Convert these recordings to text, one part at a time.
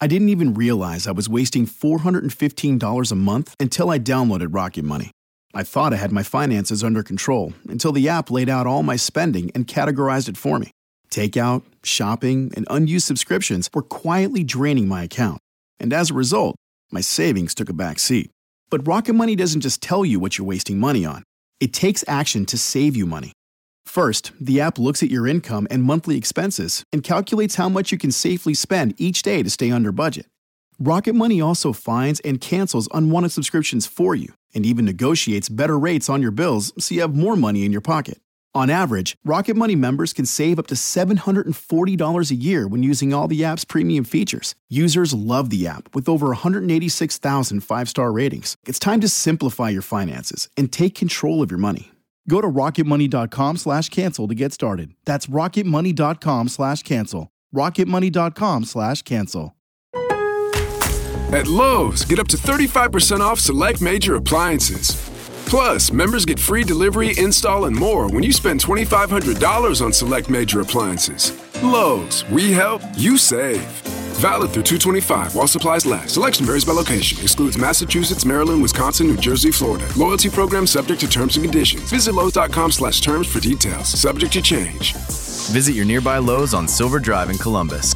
I didn't even realize I was wasting $415 a month until I downloaded Rocket Money. I thought I had my finances under control until the app laid out all my spending and categorized it for me. Takeout, shopping, and unused subscriptions were quietly draining my account. And as a result, my savings took a back seat. But Rocket Money doesn't just tell you what you're wasting money on. It takes action to save you money. First, the app looks at your income and monthly expenses and calculates how much you can safely spend each day to stay under budget. Rocket Money also finds and cancels unwanted subscriptions for you and even negotiates better rates on your bills so you have more money in your pocket. On average, Rocket Money members can save up to $740 a year when using all the app's premium features. Users love the app with over 186,000 five-star ratings. It's time to simplify your finances and take control of your money. Go to rocketmoney.com/cancel to get started. That's rocketmoney.com/cancel. rocketmoney.com/cancel. At Lowe's, get up to 35% off select major appliances. Plus, members get free delivery, install, and more when you spend $2,500 on select major appliances. Lowe's, we help, you save. Valid through 2/25 while supplies last. Selection varies by location. Excludes Massachusetts, Maryland, Wisconsin, New Jersey, Florida. Loyalty program subject to terms and conditions. Visit Lowe's.com/terms for details. Subject to change. Visit your nearby Lowe's on Silver Drive in Columbus.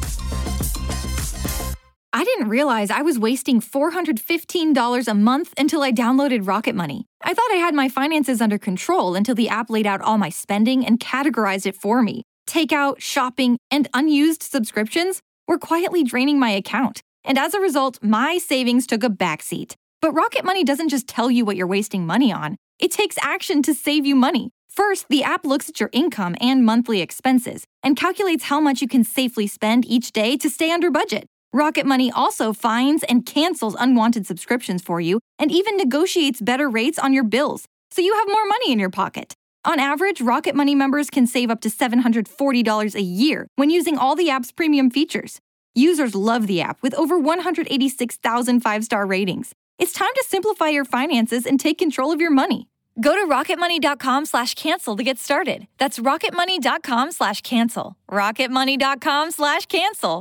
I didn't realize I was wasting $415 a month until I downloaded Rocket Money. I thought I had my finances under control until the app laid out all my spending and categorized it for me. Takeout, shopping, and unused subscriptions were quietly draining my account. And as a result, my savings took a backseat. But Rocket Money doesn't just tell you what you're wasting money on. It takes action to save you money. First, the app looks at your income and monthly expenses and calculates how much you can safely spend each day to stay under budget. Rocket Money also finds and cancels unwanted subscriptions for you and even negotiates better rates on your bills, so you have more money in your pocket. On average, Rocket Money members can save up to $740 a year when using all the app's premium features. Users love the app with over 186,000 five-star ratings. It's time to simplify your finances and take control of your money. Go to rocketmoney.com/cancel to get started. That's rocketmoney.com/cancel. rocketmoney.com/cancel.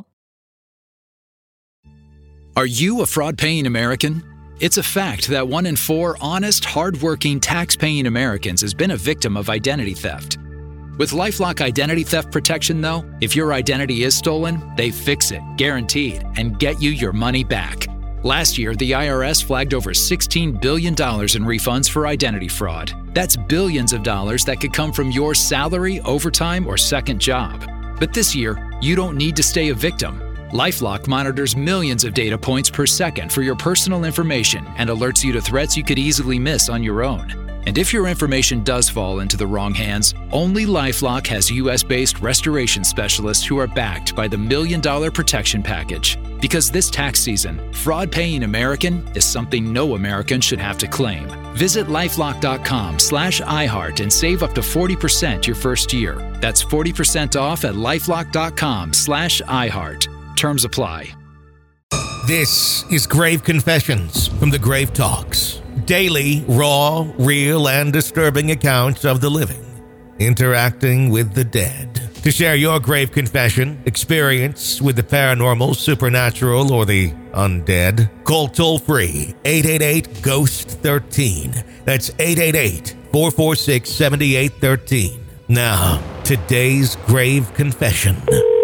Are you a fraud-paying American? It's a fact that 1 in 4 honest, hard-working, tax-paying Americans has been a victim of identity theft. With LifeLock Identity Theft Protection, though, if your identity is stolen, they fix it, guaranteed, and get you your money back. Last year, the IRS flagged over $16 billion in refunds for identity fraud. That's billions of dollars that could come from your salary, overtime, or second job. But this year, you don't need to stay a victim. LifeLock monitors millions of data points per second for your personal information and alerts you to threats you could easily miss on your own. And if your information does fall into the wrong hands, only LifeLock has US-based restoration specialists who are backed by the $1 Million Protection Package. Because this tax season, fraud-paying American is something no American should have to claim. Visit LifeLock.com/iHeart and save up to 40% your first year. That's 40% off at LifeLock.com/iHeart. Terms apply. This is Grave Confessions from the Grave Talks. Daily, raw, real, and disturbing accounts of the living interacting with the dead. To share your grave confession, experience with the paranormal, supernatural, or the undead, call toll-free 888-GHOST-13. That's 888-446-7813. Now, today's grave confession.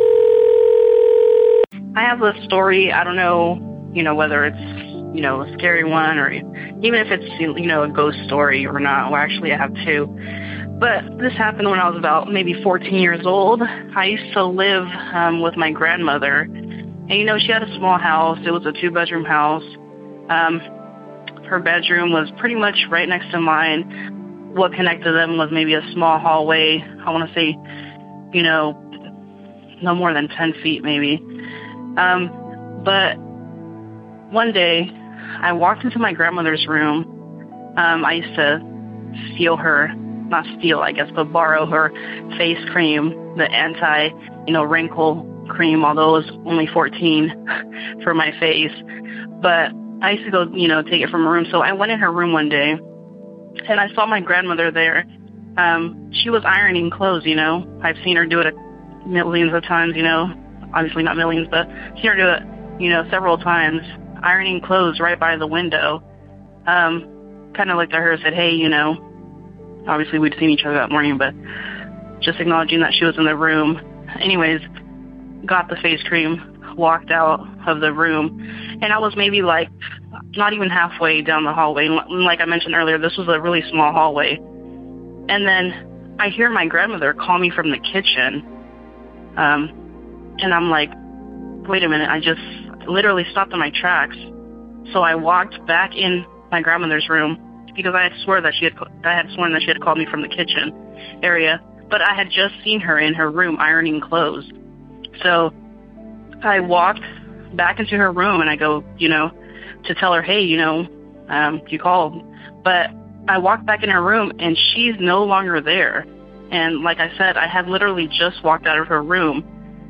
I have a story. I don't know, whether it's, a scary one or even if it's, a ghost story or not. Well, actually, I have two. But this happened when I was about maybe 14 years old. I used to live with my grandmother. And, she had a small house. It was a 2-bedroom house. Her bedroom was pretty much right next to mine. What connected them was maybe a small hallway. I want to say, no more than 10 feet maybe. But one day I walked into my grandmother's room. I used to steal her, not steal, I guess, but borrow her face cream, the wrinkle cream, although it was only 14 for my face. But I used to go, take it from her room. So I went in her room one day and I saw my grandmother there. She was ironing clothes, I've seen her do it millions of times, obviously not millions, but seen her do it several times, ironing clothes right by the window. Kind of looked at her and said, hey, obviously we'd seen each other that morning, but just acknowledging that she was in the room. Anyways, got the face cream, walked out of the room, and I was maybe like not even halfway down the hallway. Like I mentioned earlier, this was a really small hallway. And then I hear my grandmother call me from the kitchen. And I'm like, wait a minute, I just literally stopped in my tracks. So I walked back in my grandmother's room because I had sworn that she had called me from the kitchen area, but I had just seen her in her room ironing clothes. So I walked back into her room and I go, to tell her, hey, you called. But I walked back in her room and she's no longer there. And like I said, I had literally just walked out of her room.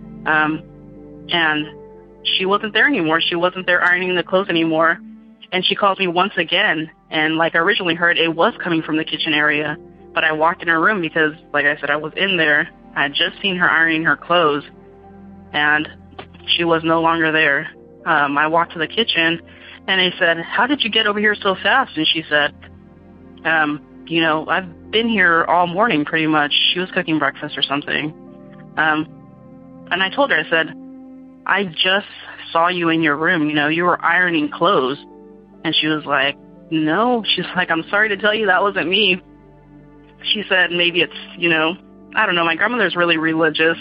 And she wasn't there anymore. She wasn't there ironing the clothes anymore. And she calls me once again. And like I originally heard, it was coming from the kitchen area. But I walked in her room because, like I said, I was in there. I had just seen her ironing her clothes. And she was no longer there. I walked to the kitchen and I said, how did you get over here so fast? And she said, I've been here all morning pretty much. She was cooking breakfast or something. And I told her, I said, I just saw you in your room. You were ironing clothes. And she was like, no. She's like, I'm sorry to tell you that wasn't me. She said, maybe it's, I don't know. My grandmother's really religious.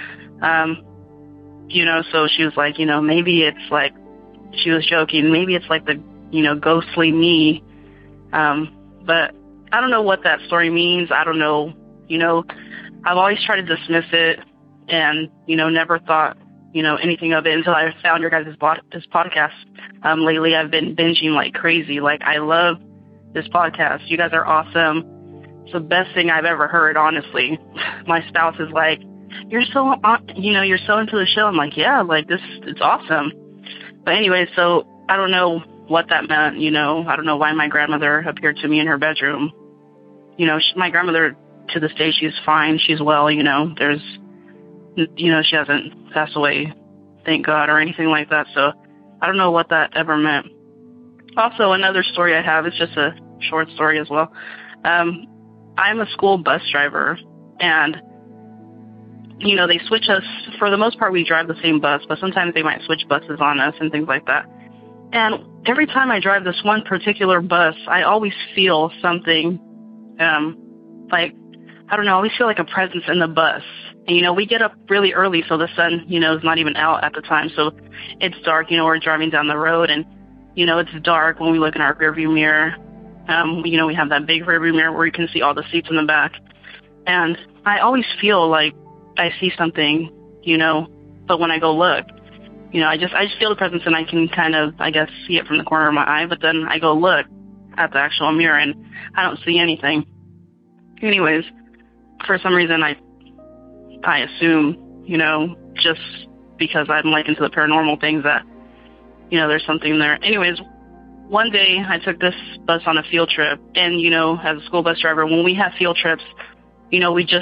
So she was like, maybe it's like, she was joking. Maybe it's like the, ghostly me. But I don't know what that story means. I don't know. I've always tried to dismiss it and, never thought, anything of it until I found your guys' this podcast. Lately, I've been binging like crazy. Like, I love this podcast. You guys are awesome. It's the best thing I've ever heard, honestly. My spouse is like, you're so into the show. I'm like, yeah, like it's awesome. But anyway, so I don't know what that meant, I don't know why my grandmother appeared to me in her bedroom. My grandmother, to this day, she's fine. She's well, there's, she hasn't passed away, thank God, or anything like that. So I don't know what that ever meant. Also, another story I have is just a short story as well. I'm a school bus driver, and they switch us. For the most part, we drive the same bus, but sometimes they might switch buses on us and things like that. And every time I drive this one particular bus, I always feel something, like, I don't know, I always feel like a presence in the bus. And, we get up really early, so the sun, is not even out at the time. So it's dark, we're driving down the road, and, it's dark when we look in our rearview mirror. We have that big rearview mirror where you can see all the seats in the back. And I always feel like I see something, but when I go look, I just feel the presence and I can kind of, I guess, see it from the corner of my eye. But then I go look at the actual mirror and I don't see anything. Anyways, for some reason, I assume, just because I'm like into the paranormal things that, there's something there. Anyways, one day I took this bus on a field trip, and, as a school bus driver, when we have field trips, we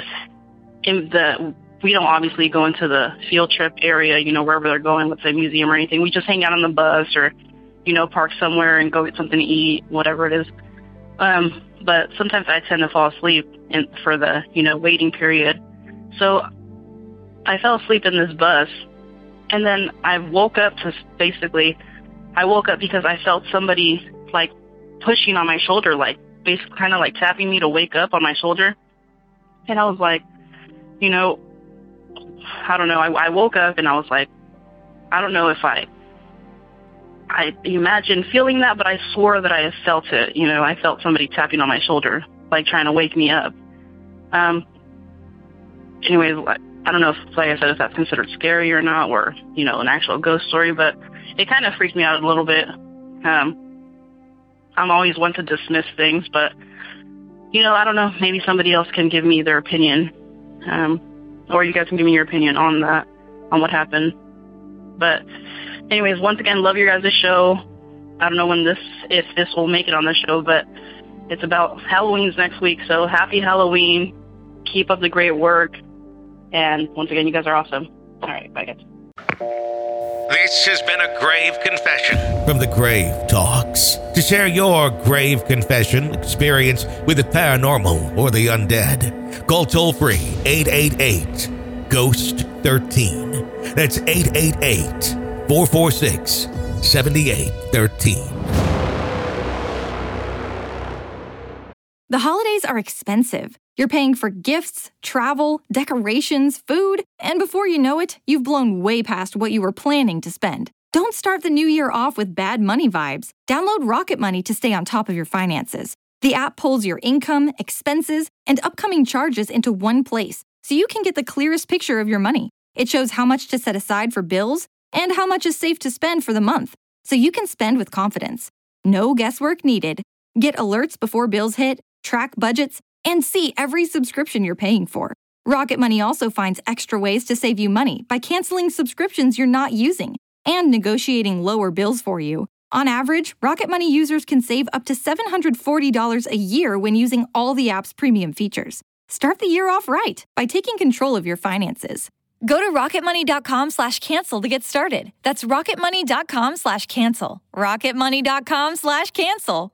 don't obviously go into the field trip area, wherever they're going, let's say museum or anything. We just hang out on the bus or, park somewhere and go get something to eat, whatever it is. But sometimes I tend to fall asleep for the, waiting period. So I fell asleep in this bus, and then I woke up because I felt somebody like pushing on my shoulder, like basically kind of like tapping me to wake up on my shoulder. And I was like, I don't know. I woke up and I was like, I don't know if I imagined feeling that, but I swore that I felt it. I felt somebody tapping on my shoulder, like trying to wake me up. Anyways, I don't know if, like I said, if that's considered scary or not, or, an actual ghost story, but it kind of freaked me out a little bit. I'm always one to dismiss things, but, I don't know, maybe somebody else can give me their opinion. Or you guys can give me your opinion on that, on what happened. But anyways, once again, love your guys' show. I don't know if this will make it on the show, but it's about Halloween's next week. So happy Halloween. Keep up the great work. And once again, you guys are awesome. All right, bye guys. This has been a grave confession from the Grave Talks. To share your grave confession experience with the paranormal or the undead, call toll-free 888-GHOST-13. That's 888-446-7813. The holidays are expensive. You're paying for gifts, travel, decorations, food, and before you know it, you've blown way past what you were planning to spend. Don't start the new year off with bad money vibes. Download Rocket Money to stay on top of your finances. The app pulls your income, expenses, and upcoming charges into one place, so you can get the clearest picture of your money. It shows how much to set aside for bills and how much is safe to spend for the month, so you can spend with confidence. No guesswork needed. Get alerts before bills hit, track budgets, and see every subscription you're paying for. Rocket Money also finds extra ways to save you money by canceling subscriptions you're not using and negotiating lower bills for you. On average, Rocket Money users can save up to $740 a year when using all the app's premium features. Start the year off right by taking control of your finances. Go to rocketmoney.com/cancel to get started. That's rocketmoney.com/cancel. rocketmoney.com/cancel.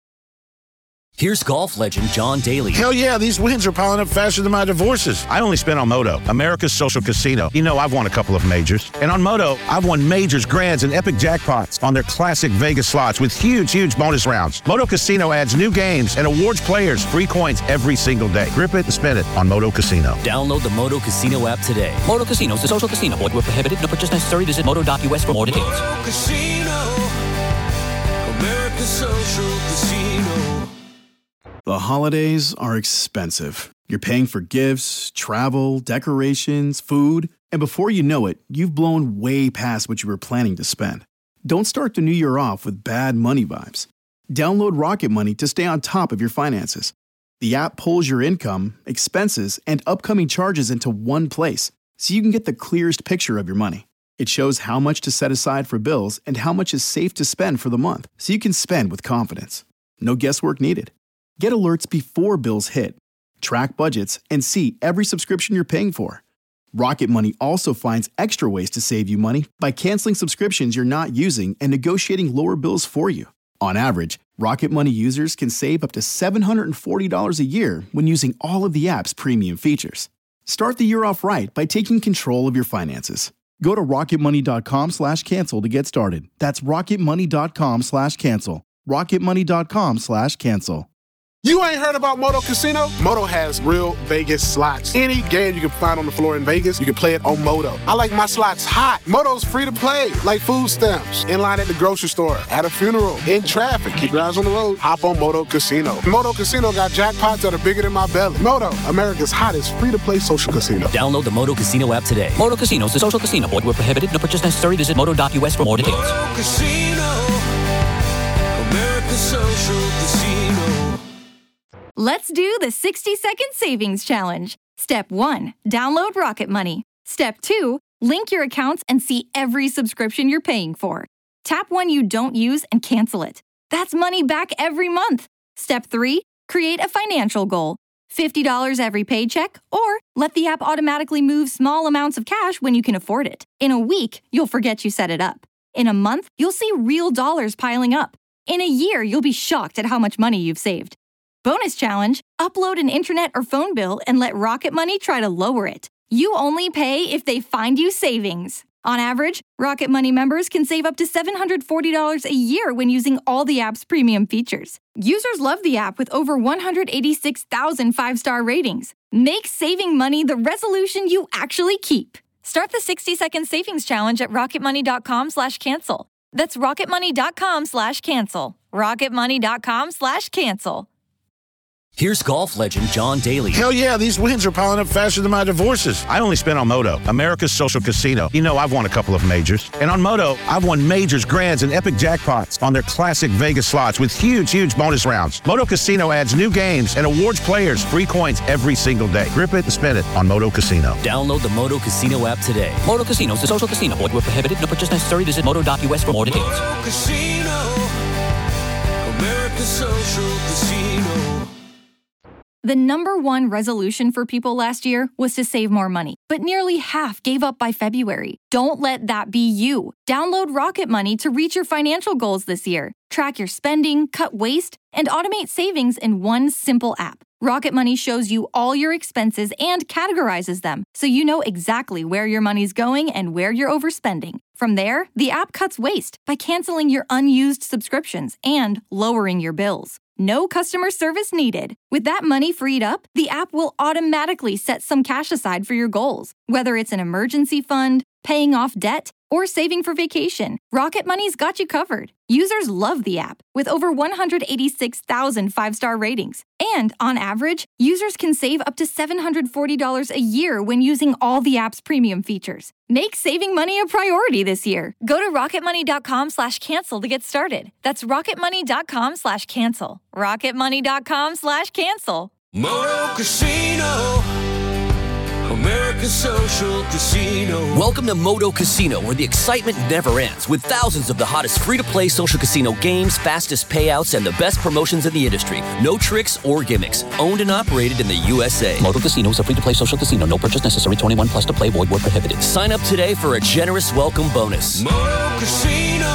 Here's golf legend John Daly. Hell yeah, these wins are piling up faster than my divorces. I only spent on Moto, America's social casino. You know, I've won a couple of majors. And on Moto, I've won majors, grands, and epic jackpots on their classic Vegas slots with huge bonus rounds. Moto Casino adds new games and awards players free coins every single day. Grip it and spin it on Moto Casino. Download the Moto Casino app today. Moto Casino is a social casino. Void where prohibited. No purchase necessary. Visit moto.us for more details. Moto Casino, America's social casino. The holidays are expensive. You're paying for gifts, travel, decorations, food, and before you know it, you've blown way past what you were planning to spend. Don't start the new year off with bad money vibes. Download Rocket Money to stay on top of your finances. The app pulls your income, expenses, and upcoming charges into one place, so you can get the clearest picture of your money. It shows how much to set aside for bills and how much is safe to spend for the month, so you can spend with confidence. No guesswork needed. Get alerts before bills hit, track budgets, and see every subscription you're paying for. Rocket Money also finds extra ways to save you money by canceling subscriptions you're not using and negotiating lower bills for you. On average, Rocket Money users can save up to $740 a year when using all of the app's premium features. Start the year off right by taking control of your finances. Go to rocketmoney.com/cancel to get started. That's rocketmoney.com/cancel. rocketmoney.com/cancel. You ain't heard about Moto Casino? Moto has real Vegas slots. Any game you can find on the floor in Vegas, you can play it on Moto. I like my slots hot. Moto's free to play, like food stamps. In line at the grocery store, at a funeral, in traffic. Keep your eyes on the road. Hop on Moto Casino. Moto Casino got jackpots that are bigger than my belly. Moto, America's hottest free-to-play social casino. Download the Moto Casino app today. Moto Casino is a social casino. Void where prohibited. No purchase necessary. Visit moto.us for more details. Moto Casino, America's social casino. Let's do the 60-second savings challenge. Step 1, download Rocket Money. Step 2, link your accounts and see every subscription you're paying for. Tap one you don't use and cancel it. That's money back every month. Step 3, create a financial goal. $50 every paycheck, or let the app automatically move small amounts of cash when you can afford it. In a week, you'll forget you set it up. In a month, you'll see real dollars piling up. In a year, you'll be shocked at how much money you've saved. Bonus challenge, upload an internet or phone bill and let Rocket Money try to lower it. You only pay if they find you savings. On average, Rocket Money members can save up to $740 a year when using all the app's premium features. Users love the app with over 186,000 5-star ratings. Make saving money the resolution you actually keep. Start the 60-second savings challenge at rocketmoney.com/cancel. That's rocketmoney.com/cancel. rocketmoney.com/cancel. Here's golf legend John Daly. Hell yeah, these wins are piling up faster than my divorces. I only spent on Moto, America's social casino. You know, I've won a couple of majors. And on Moto, I've won majors, grands, and epic jackpots on their classic Vegas slots with huge bonus rounds. Moto Casino adds new games and awards players free coins every single day. Grip it and spin it on Moto Casino. Download the Moto Casino app today. Moto Casino is a social casino. Void where prohibited. No purchase necessary. Visit moto.us for more details. Moto Casino, America's social casino. The number one resolution for people last year was to save more money, but nearly half gave up by February. Don't let that be you. Download Rocket Money to reach your financial goals this year. Track your spending, cut waste, and automate savings in one simple app. Rocket Money shows you all your expenses and categorizes them, so you know exactly where your money's going and where you're overspending. From there, the app cuts waste by canceling your unused subscriptions and lowering your bills. No customer service needed. With that money freed up, the app will automatically set some cash aside for your goals, whether it's an emergency fund, paying off debt, or saving for vacation. Rocket Money's got you covered. Users love the app, with over 186,000 five-star ratings. And on average, users can save up to $740 a year when using all the app's premium features. Make saving money a priority this year. Go to rocketmoney.com/cancel to get started. That's rocketmoney.com/cancel. rocketmoney.com/cancel. Moto Casino, America's social casino. Welcome to Moto Casino, where the excitement never ends, with thousands of the hottest free-to-play social casino games, fastest payouts, and the best promotions in the industry. No tricks or gimmicks. Owned and operated in the USA. Moto Casino is a free-to-play social casino. No purchase necessary. 21 plus to play. Void where prohibited. Sign up today for a generous welcome bonus. Moto Casino,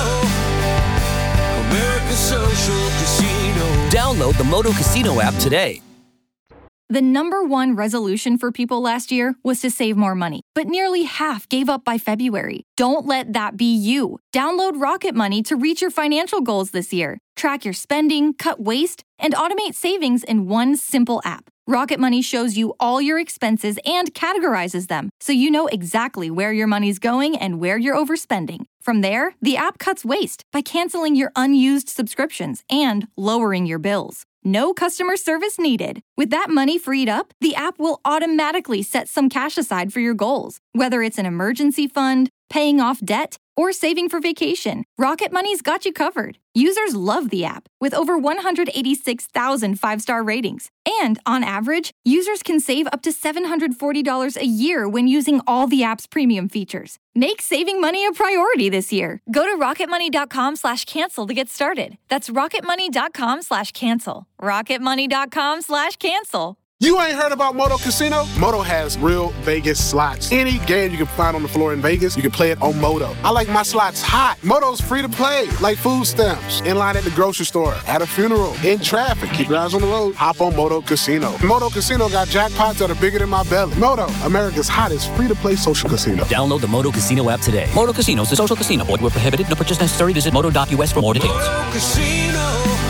America's social casino. Download the Moto Casino app today. The number one resolution for people last year was to save more money, but nearly half gave up by February. Don't let that be you. Download Rocket Money to reach your financial goals this year. Track your spending, cut waste, and automate savings in one simple app. Rocket Money shows you all your expenses and categorizes them, so you know exactly where your money's going and where you're overspending. From there, the app cuts waste by canceling your unused subscriptions and lowering your bills. No customer service needed. With that money freed up, the app will automatically set some cash aside for your goals, whether it's an emergency fund, paying off debt, or saving for vacation. Rocket Money's got you covered. Users love the app, with over 186,000 five-star ratings. And on average, users can save up to $740 a year when using all the app's premium features. Make saving money a priority this year. Go to rocketmoney.com/cancel to get started. That's rocketmoney.com/cancel. rocketmoney.com/cancel. You ain't heard about Moto Casino? Moto has real Vegas slots. Any game you can find on the floor in Vegas, you can play it on Moto. I like my slots hot. Moto's free to play, like food stamps. In line at the grocery store, at a funeral, in traffic. Keep your eyes on the road. Hop on Moto Casino. Moto Casino got jackpots that are bigger than my belly. Moto, America's hottest free-to-play social casino. Download the Moto Casino app today. Moto Casino is a social casino. Void where prohibited. No purchase necessary. Visit moto.us for more details. Moto Casino,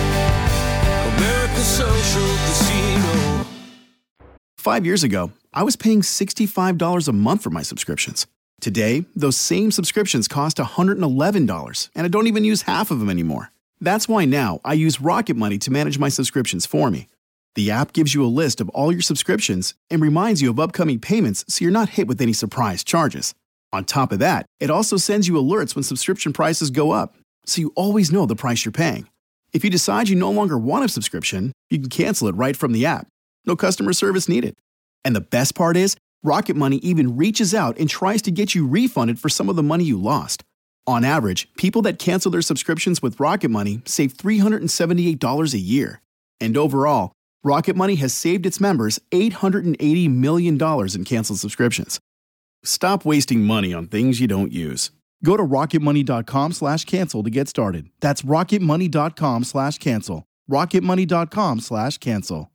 America's social casino. 5 years ago, I was paying $65 a month for my subscriptions. Today, those same subscriptions cost $111, and I don't even use half of them anymore. That's why now I use Rocket Money to manage my subscriptions for me. The app gives you a list of all your subscriptions and reminds you of upcoming payments so you're not hit with any surprise charges. On top of that, it also sends you alerts when subscription prices go up, so you always know the price you're paying. If you decide you no longer want a subscription, you can cancel it right from the app. No customer service needed. And the best part is, Rocket Money even reaches out and tries to get you refunded for some of the money you lost. On average, people that cancel their subscriptions with Rocket Money save $378 a year. And overall, Rocket Money has saved its members $880 million in canceled subscriptions. Stop wasting money on things you don't use. Go to rocketmoney.com/cancel to get started. That's rocketmoney.com/cancel. rocketmoney.com/cancel.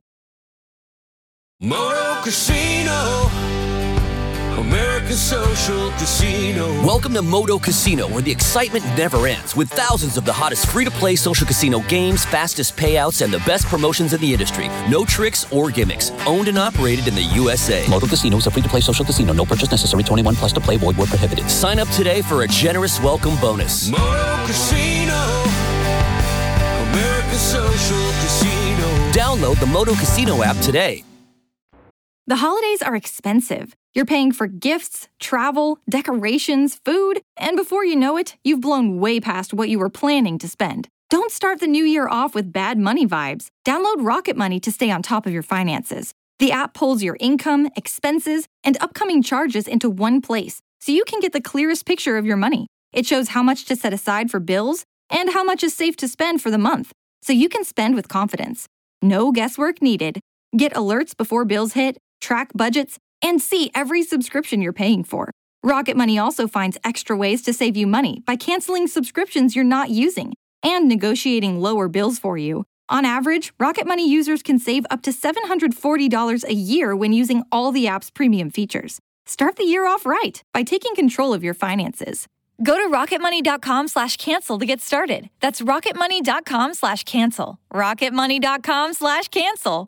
Moto Casino, America's social casino. Welcome to Moto Casino, where the excitement never ends, with thousands of the hottest free-to-play social casino games, fastest payouts, and the best promotions in the industry. No tricks or gimmicks. Owned and operated in the USA. Moto Casino is a free-to-play social casino. No purchase necessary. 21 plus to play. Void where prohibited. Sign up today for a generous welcome bonus. Moto Casino, America's social casino. Download the Moto Casino app today. The holidays are expensive. You're paying for gifts, travel, decorations, food, and before you know it, you've blown way past what you were planning to spend. Don't start the new year off with bad money vibes. Download Rocket Money to stay on top of your finances. The app pulls your income, expenses, and upcoming charges into one place, so you can get the clearest picture of your money. It shows how much to set aside for bills and how much is safe to spend for the month, so you can spend with confidence. No guesswork needed. Get alerts before bills hit, track budgets, and see every subscription you're paying for. Rocket Money also finds extra ways to save you money by canceling subscriptions you're not using and negotiating lower bills for you. On average, Rocket Money users can save up to $740 a year when using all the app's premium features. Start the year off right by taking control of your finances. Go to rocketmoney.com/cancel to get started. That's rocketmoney.com/cancel. rocketmoney.com/cancel.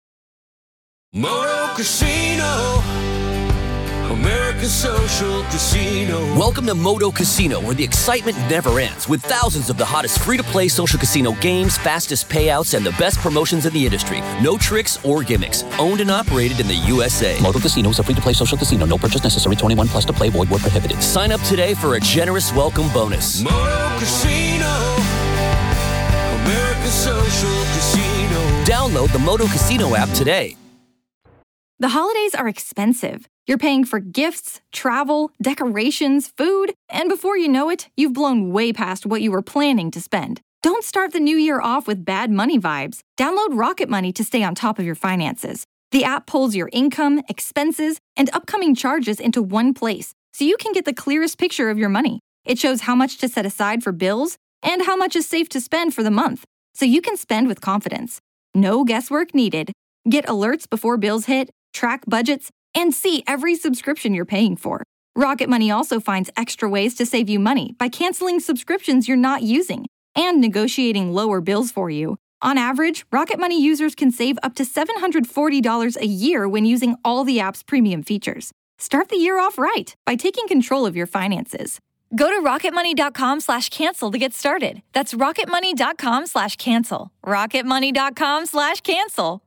Moto Casino, America's social casino. Welcome to Moto Casino, where the excitement never ends, with thousands of the hottest free-to-play social casino games, fastest payouts, and the best promotions in the industry. No tricks or gimmicks. Owned and operated in the USA. Moto Casino is a free-to-play social casino. No purchase necessary. 21 plus to play. Void where prohibited. Sign up today for a generous welcome bonus. Moto Casino, America's social casino. Download the Moto Casino app today. The holidays are expensive. You're paying for gifts, travel, decorations, food, and before you know it, you've blown way past what you were planning to spend. Don't start the new year off with bad money vibes. Download Rocket Money to stay on top of your finances. The app pulls your income, expenses, and upcoming charges into one place, so you can get the clearest picture of your money. It shows how much to set aside for bills and how much is safe to spend for the month, so you can spend with confidence. No guesswork needed. Get alerts before bills hit, track budgets, and see every subscription you're paying for. Rocket Money also finds extra ways to save you money by canceling subscriptions you're not using and negotiating lower bills for you. On average, Rocket Money users can save up to $740 a year when using all the app's premium features. Start the year off right by taking control of your finances. Go to rocketmoney.com/cancel to get started. That's rocketmoney.com/cancel. rocketmoney.com/cancel.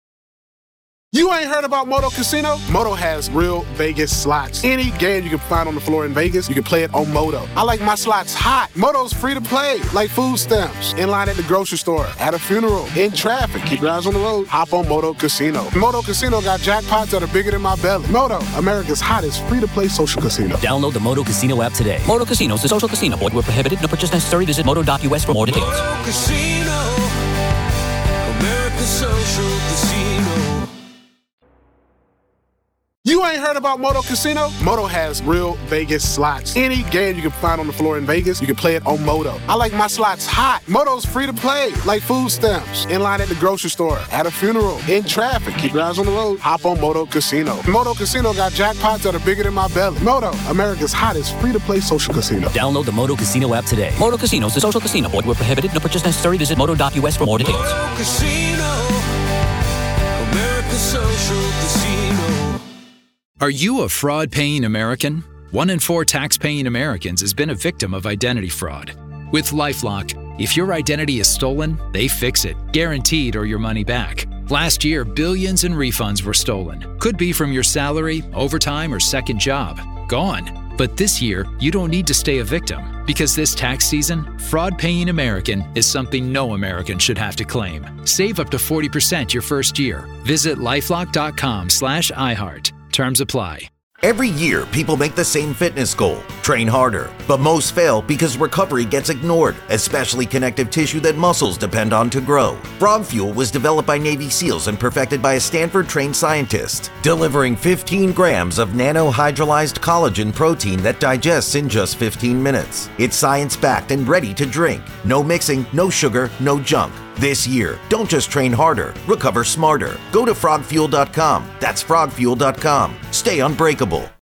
You ain't heard about Moto Casino? Moto has real Vegas slots. Any game you can find on the floor in Vegas, you can play it on Moto. I like my slots hot. Moto's free to play, like food stamps. In line at the grocery store, at a funeral, in traffic. Keep your eyes on the road. Hop on Moto Casino. Moto Casino got jackpots that are bigger than my belly. Moto, America's hottest free-to-play social casino. Download the Moto Casino app today. Moto Casino is a social casino. Void where prohibited. No purchase necessary. Visit moto.us for more details. Moto Casino, America's social casino. You ain't heard about Moto Casino? Moto has real Vegas slots. Any game you can find on the floor in Vegas, you can play it on Moto. I like my slots hot. Moto's free to play, like food stamps. In line at the grocery store, at a funeral, in traffic. Keep your eyes on the road. Hop on Moto Casino. Moto Casino got jackpots that are bigger than my belly. Moto, America's hottest free-to-play social casino. Download the Moto Casino app today. Moto Casino is a social casino. Void where prohibited. No purchase necessary. Visit moto.us for more details. Moto Casino, America's social casino. Are you a fraud-paying American? 1 in 4 tax-paying Americans has been a victim of identity fraud. With LifeLock, if your identity is stolen, they fix it, guaranteed or your money back. Last year, billions in refunds were stolen. Could be from your salary, overtime, or second job. Gone. But this year, you don't need to stay a victim, because this tax season, fraud-paying American is something no American should have to claim. Save up to 40% your first year. Visit lifelock.com/iHeart. Terms apply. Every year, people make the same fitness goal, train harder. But most fail because recovery gets ignored, especially connective tissue that muscles depend on to grow. Frog Fuel was developed by Navy SEALs and perfected by a Stanford-trained scientist, delivering 15 grams of nanohydrolyzed collagen protein that digests in just 15 minutes. It's science-backed and ready to drink. No mixing, no sugar, no junk. This year, don't just train harder, recover smarter. Go to frogfuel.com. That's frogfuel.com. Stay unbreakable.